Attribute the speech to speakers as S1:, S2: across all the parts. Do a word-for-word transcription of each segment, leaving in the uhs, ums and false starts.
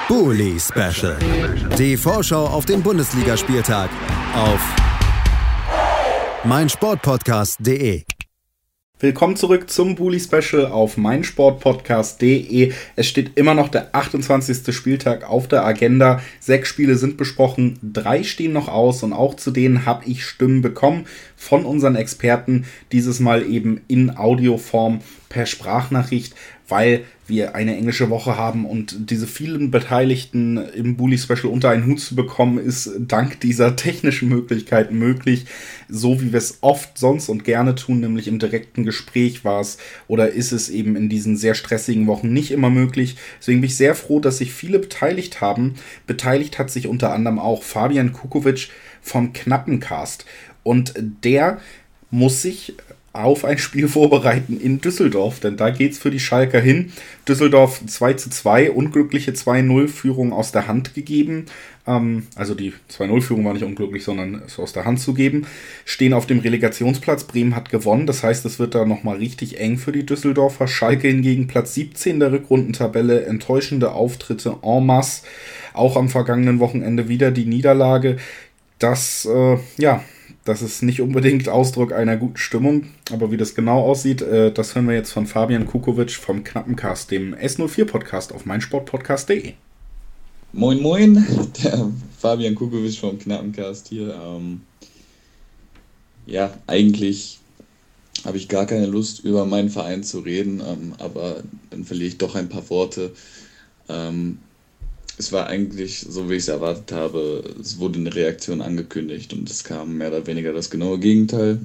S1: Bully Special. Die Vorschau auf den Bundesligaspieltag auf meinsportpodcast punkt de.
S2: Willkommen zurück zum Bully Special auf meinsportpodcast punkt de. Es steht immer noch der achtundzwanzigste Spieltag auf der Agenda. Sechs Spiele sind besprochen, drei stehen noch aus und auch zu denen habe ich Stimmen bekommen von unseren Experten. Dieses Mal eben in Audioform per Sprachnachricht, weil wir eine englische Woche haben und diese vielen Beteiligten im Bully Special unter einen Hut zu bekommen, ist dank dieser technischen Möglichkeiten möglich, so wie wir es oft sonst und gerne tun, nämlich im direkten Gespräch war es oder ist es eben in diesen sehr stressigen Wochen nicht immer möglich. Deswegen bin ich sehr froh, dass sich viele beteiligt haben. Beteiligt hat sich unter anderem auch Fabian Kukovic vom Knappencast und der muss sich auf ein Spiel vorbereiten in Düsseldorf, denn da geht's für die Schalker hin. Düsseldorf zwei zu zwei, unglückliche zwei null Führung aus der Hand gegeben. Ähm, also die zwei null Führung war nicht unglücklich, sondern es aus der Hand zu geben. Stehen auf dem Relegationsplatz, Bremen hat gewonnen, das heißt, es wird da nochmal richtig eng für die Düsseldorfer. Schalke hingegen Platz siebzehn der Rückrundentabelle, enttäuschende Auftritte en masse. Auch am vergangenen Wochenende wieder die Niederlage. Das, äh, ja... Das ist nicht unbedingt Ausdruck einer guten Stimmung, aber wie das genau aussieht, äh, das hören wir jetzt von Fabian Kukovic vom Knappencast, dem S null vier Podcast auf meinsportpodcast punkt de.
S3: Moin moin, der Fabian Kukovic vom Knappencast hier. Ähm, ja, eigentlich habe ich gar keine Lust, über meinen Verein zu reden, ähm, aber dann verliere ich doch ein paar Worte. Ähm, Es war eigentlich, so wie ich es erwartet habe, es wurde eine Reaktion angekündigt und es kam mehr oder weniger das genaue Gegenteil.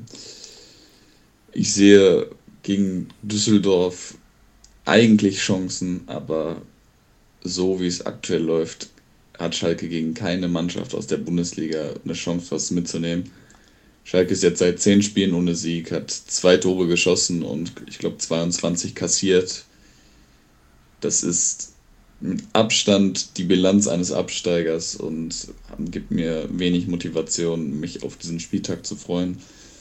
S3: Ich sehe gegen Düsseldorf eigentlich Chancen, aber so wie es aktuell läuft, hat Schalke gegen keine Mannschaft aus der Bundesliga eine Chance, was mitzunehmen. Schalke ist jetzt seit zehn Spielen ohne Sieg, hat zwei Tore geschossen und ich glaube zweiundzwanzig kassiert. Das ist mit Abstand die Bilanz eines Absteigers und gibt mir wenig Motivation, mich auf diesen Spieltag zu freuen.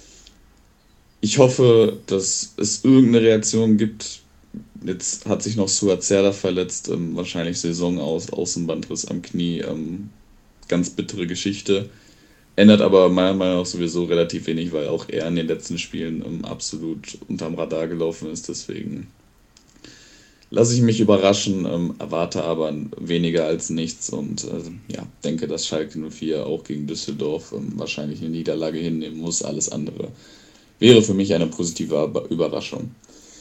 S3: Ich hoffe, dass es irgendeine Reaktion gibt. Jetzt hat sich noch Suazerda verletzt, ähm, wahrscheinlich Saison aus, Außenbandriss am Knie, ähm, ganz bittere Geschichte. Ändert aber meiner Meinung nach sowieso relativ wenig, weil auch er in den letzten Spielen ähm, absolut unterm Radar gelaufen ist, deswegen lasse ich mich überraschen, ähm, erwarte aber weniger als nichts und äh, ja, denke, dass Schalke null vier auch gegen Düsseldorf ähm, wahrscheinlich eine Niederlage hinnehmen muss. Alles andere wäre für mich eine positive Überraschung.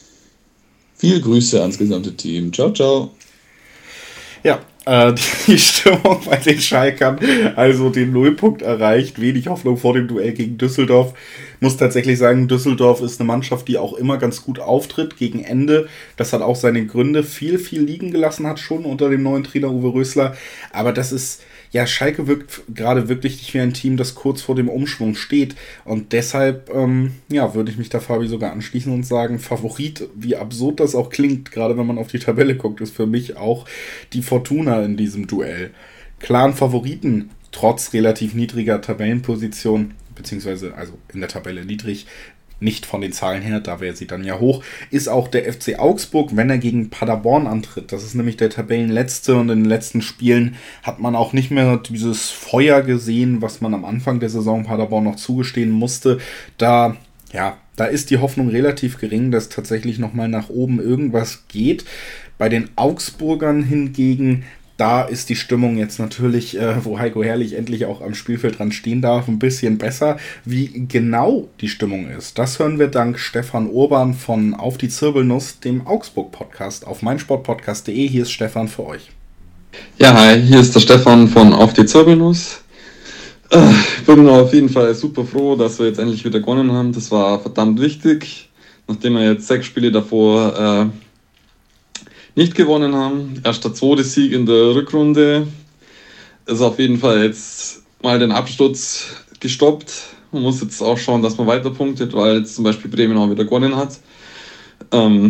S3: Viele Grüße ans gesamte Team. Ciao, ciao.
S2: Ja, äh, die Stimmung bei den Schalkern, also den Nullpunkt erreicht, wenig Hoffnung vor dem Duell gegen Düsseldorf. Muss tatsächlich sagen, Düsseldorf ist eine Mannschaft, die auch immer ganz gut auftritt gegen Ende. Das hat auch seine Gründe, viel, viel liegen gelassen hat schon unter dem neuen Trainer Uwe Rösler. Aber das ist, ja, Schalke wirkt gerade wirklich nicht wie ein Team, das kurz vor dem Umschwung steht. Und deshalb, ähm, ja, würde ich mich da Fabi sogar anschließen und sagen, Favorit, wie absurd das auch klingt, gerade wenn man auf die Tabelle guckt, ist für mich auch die Fortuna in diesem Duell. Klaren Favoriten, trotz relativ niedriger Tabellenposition, beziehungsweise also in der Tabelle niedrig, nicht von den Zahlen her, da wäre sie dann ja hoch, ist auch der F C Augsburg, wenn er gegen Paderborn antritt. Das ist nämlich der Tabellenletzte und in den letzten Spielen hat man auch nicht mehr dieses Feuer gesehen, was man am Anfang der Saison Paderborn noch zugestehen musste. Da, ja, da ist die Hoffnung relativ gering, dass tatsächlich nochmal nach oben irgendwas geht. Bei den Augsburgern hingegen, da ist die Stimmung jetzt natürlich, äh, wo Heiko Herrlich endlich auch am Spielfeld dran stehen darf, ein bisschen besser. Wie genau die Stimmung ist, das hören wir dank Stefan Urban von Auf die Zirbelnuss, dem Augsburg-Podcast auf meinsportpodcast punkt de. Hier ist Stefan für euch.
S4: Ja, hi, hier ist der Stefan von Auf die Zirbelnuss. Äh, ich bin auf jeden Fall super froh, dass wir jetzt endlich wieder gewonnen haben. Das war verdammt wichtig, nachdem wir jetzt sechs Spiele davor äh, nicht gewonnen haben. Erst der zweite Sieg in der Rückrunde ist auf jeden Fall jetzt mal den Absturz gestoppt. Man muss jetzt auch schauen, dass man weiter punktet, weil jetzt zum Beispiel Bremen auch wieder gewonnen hat. Ähm,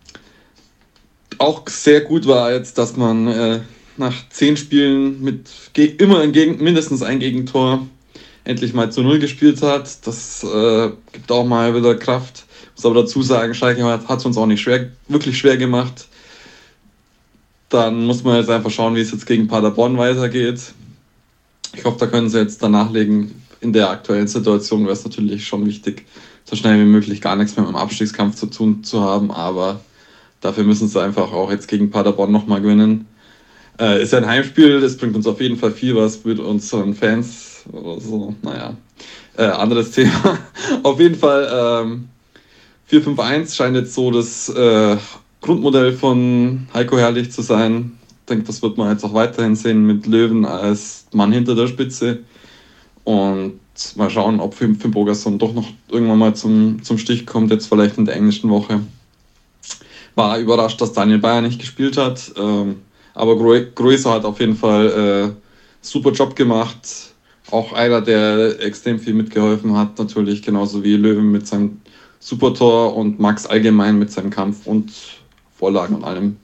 S4: auch sehr gut war jetzt, dass man äh, nach zehn Spielen mit ge- immer ein Gegen- mindestens ein Gegentor endlich mal zu Null gespielt hat. Das äh, gibt auch mal wieder Kraft. Ich muss aber dazu sagen, Schalke hat es uns auch nicht schwer, wirklich schwer gemacht. Dann muss man jetzt einfach schauen, wie es jetzt gegen Paderborn weitergeht. Ich hoffe, da können sie jetzt danach legen. In der aktuellen Situation wäre es natürlich schon wichtig, so schnell wie möglich gar nichts mehr mit dem Abstiegskampf zu tun zu haben, aber dafür müssen sie einfach auch jetzt gegen Paderborn nochmal gewinnen. Äh, ist ja ein Heimspiel, das bringt uns auf jeden Fall viel was mit unseren Fans oder so, naja, äh, anderes Thema. Auf jeden Fall ähm, vier fünf eins scheint jetzt so das äh, Grundmodell von Heiko Herrlich zu sein. Ich denke, das wird man jetzt auch weiterhin sehen mit Löwen als Mann hinter der Spitze. Und mal schauen, ob Finn Bogerson doch noch irgendwann mal zum, zum Stich kommt, jetzt vielleicht in der englischen Woche. War überrascht, dass Daniel Bayer nicht gespielt hat. Ähm, aber Grueso hat auf jeden Fall äh, super Job gemacht. Auch einer, der extrem viel mitgeholfen hat, natürlich, genauso wie Löwen mit seinem Supertor und Max allgemein mit seinem Kampf und Vorlagen und allem.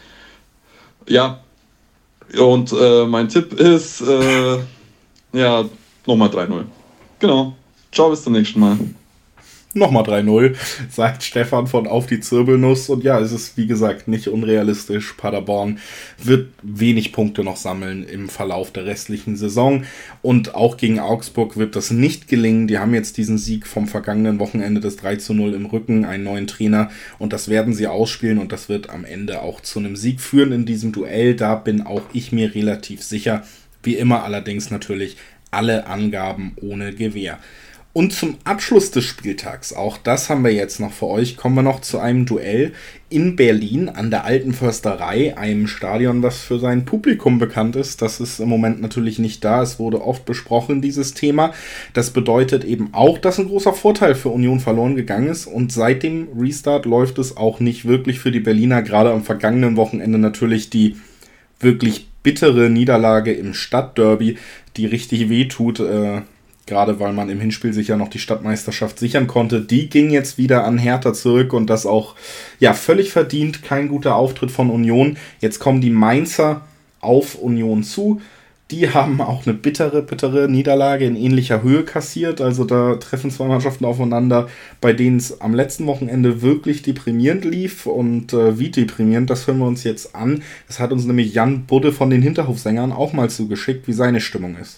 S4: Ja, und äh, mein Tipp ist, äh, ja, nochmal drei null. Genau. Ciao, bis zum nächsten Mal.
S2: Nochmal drei null, sagt Stefan von Auf die Zirbelnuss. Und ja, es ist wie gesagt nicht unrealistisch. Paderborn wird wenig Punkte noch sammeln im Verlauf der restlichen Saison. Und auch gegen Augsburg wird das nicht gelingen. Die haben jetzt diesen Sieg vom vergangenen Wochenende des drei zu null im Rücken, einen neuen Trainer. Und das werden sie ausspielen und das wird am Ende auch zu einem Sieg führen in diesem Duell. Da bin auch ich mir relativ sicher. Wie immer allerdings natürlich alle Angaben ohne Gewähr. Und zum Abschluss des Spieltags, auch das haben wir jetzt noch für euch, kommen wir noch zu einem Duell in Berlin an der Alten Försterei, einem Stadion, das für sein Publikum bekannt ist. Das ist im Moment natürlich nicht da, es wurde oft besprochen, dieses Thema. Das bedeutet eben auch, dass ein großer Vorteil für Union verloren gegangen ist und seit dem Restart läuft es auch nicht wirklich für die Berliner, gerade am vergangenen Wochenende natürlich die wirklich bittere Niederlage im Stadtderby, die richtig wehtut, äh, gerade weil man im Hinspiel sich ja noch die Stadtmeisterschaft sichern konnte. Die ging jetzt wieder an Hertha zurück und das auch ja völlig verdient, kein guter Auftritt von Union. Jetzt kommen die Mainzer auf Union zu. Die haben auch eine bittere, bittere Niederlage in ähnlicher Höhe kassiert. Also da treffen zwei Mannschaften aufeinander, bei denen es am letzten Wochenende wirklich deprimierend lief. Und äh, wie deprimierend, das hören wir uns jetzt an. Das hat uns nämlich Jan Budde von den Hinterhofsängern auch mal zugeschickt, wie seine Stimmung ist.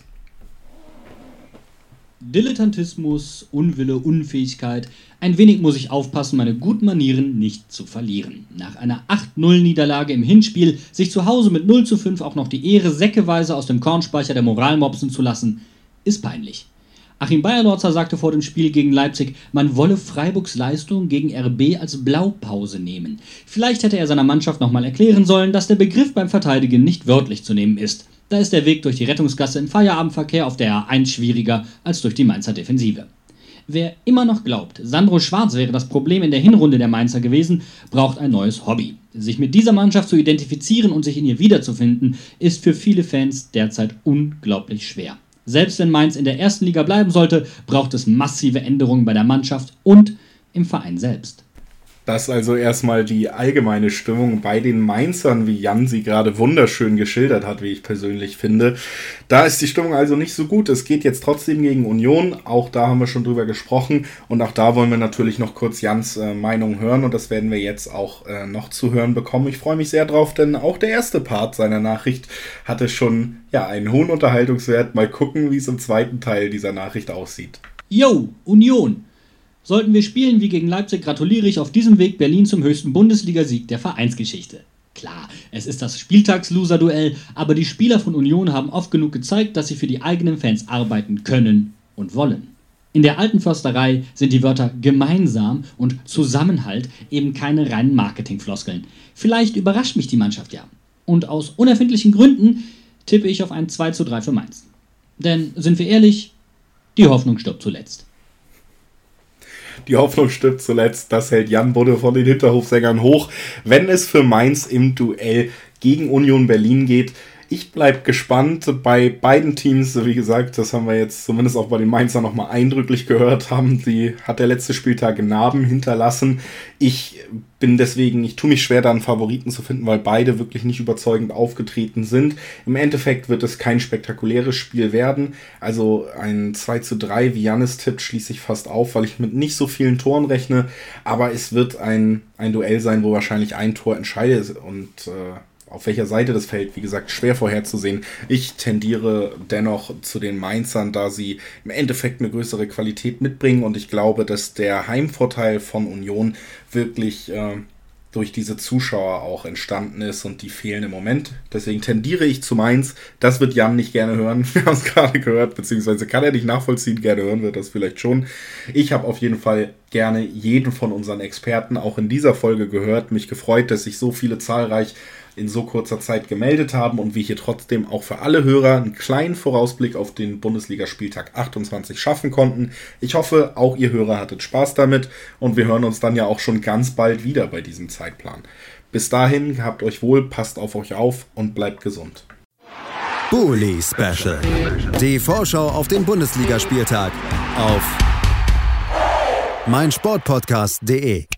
S5: Dilettantismus, Unwille, Unfähigkeit. Ein wenig muss ich aufpassen, meine guten Manieren nicht zu verlieren. Nach einer acht null Niederlage im Hinspiel, sich zu Hause mit null zu fünf auch noch die Ehre säckeweise aus dem Kornspeicher der Moral mopsen zu lassen, ist peinlich. Achim Bayerlorzer sagte vor dem Spiel gegen Leipzig, man wolle Freiburgs Leistung gegen R B als Blaupause nehmen. Vielleicht hätte er seiner Mannschaft nochmal erklären sollen, dass der Begriff beim Verteidigen nicht wörtlich zu nehmen ist. Da ist der Weg durch die Rettungsgasse im Feierabendverkehr auf der A eins schwieriger als durch die Mainzer Defensive. Wer immer noch glaubt, Sandro Schwarz wäre das Problem in der Hinrunde der Mainzer gewesen, braucht ein neues Hobby. Sich mit dieser Mannschaft zu identifizieren und sich in ihr wiederzufinden, ist für viele Fans derzeit unglaublich schwer. Selbst wenn Mainz in der ersten Liga bleiben sollte, braucht es massive Änderungen bei der Mannschaft und im Verein selbst.
S2: Das ist also erstmal die allgemeine Stimmung bei den Mainzern, wie Jan sie gerade wunderschön geschildert hat, wie ich persönlich finde. Da ist die Stimmung also nicht so gut. Es geht jetzt trotzdem gegen Union. Auch da haben wir schon drüber gesprochen. Und auch da wollen wir natürlich noch kurz Jans äh, Meinung hören. Und das werden wir jetzt auch äh, noch zu hören bekommen. Ich freue mich sehr drauf, denn auch der erste Part seiner Nachricht hatte schon ja einen hohen Unterhaltungswert. Mal gucken, wie es im zweiten Teil dieser Nachricht aussieht.
S5: Yo, Union! Sollten wir spielen wie gegen Leipzig, gratuliere ich auf diesem Weg Berlin zum höchsten Bundesligasieg der Vereinsgeschichte. Klar, es ist das Spieltags-Loser-Duell, aber die Spieler von Union haben oft genug gezeigt, dass sie für die eigenen Fans arbeiten können und wollen. In der Alten Försterei sind die Wörter gemeinsam und Zusammenhalt eben keine reinen Marketingfloskeln. Vielleicht überrascht mich die Mannschaft ja. Und aus unerfindlichen Gründen tippe ich auf ein zwei zu drei für Mainz. Denn, sind wir ehrlich, die Hoffnung stirbt zuletzt.
S2: Die Hoffnung stirbt zuletzt, das hält Jan Budde von den Hinterhofsängern hoch, wenn es für Mainz im Duell gegen Union Berlin geht. Ich bleibe gespannt bei beiden Teams, wie gesagt, das haben wir jetzt zumindest auch bei den Mainzer nochmal eindrücklich gehört, haben die, hat der letzte Spieltag Narben hinterlassen. Ich bin deswegen, ich tue mich schwer, da einen Favoriten zu finden, weil beide wirklich nicht überzeugend aufgetreten sind. Im Endeffekt wird es kein spektakuläres Spiel werden, also ein zwei zu drei, wie Jannis tippt, schließe ich fast auf, weil ich mit nicht so vielen Toren rechne, aber es wird ein, ein Duell sein, wo wahrscheinlich ein Tor entscheidet und äh, auf welcher Seite das fällt, wie gesagt, schwer vorherzusehen. Ich tendiere dennoch zu den Mainzern, da sie im Endeffekt eine größere Qualität mitbringen und ich glaube, dass der Heimvorteil von Union wirklich äh, durch diese Zuschauer auch entstanden ist und die fehlen im Moment. Deswegen tendiere ich zu Mainz. Das wird Jan nicht gerne hören. Wir haben es gerade gehört, beziehungsweise kann er nicht nachvollziehen. Gerne hören wird das vielleicht schon. Ich habe auf jeden Fall gerne jeden von unseren Experten auch in dieser Folge gehört. Mich gefreut, dass sich so viele zahlreich in so kurzer Zeit gemeldet haben und wir hier trotzdem auch für alle Hörer einen kleinen Vorausblick auf den Bundesligaspieltag achtundzwanzig schaffen konnten. Ich hoffe, auch ihr Hörer hattet Spaß damit und wir hören uns dann ja auch schon ganz bald wieder bei diesem Zeitplan. Bis dahin, habt euch wohl, passt auf euch auf und bleibt gesund.
S1: Bully Special. Die Vorschau auf den Bundesligaspieltag auf meinsportpodcast punkt de.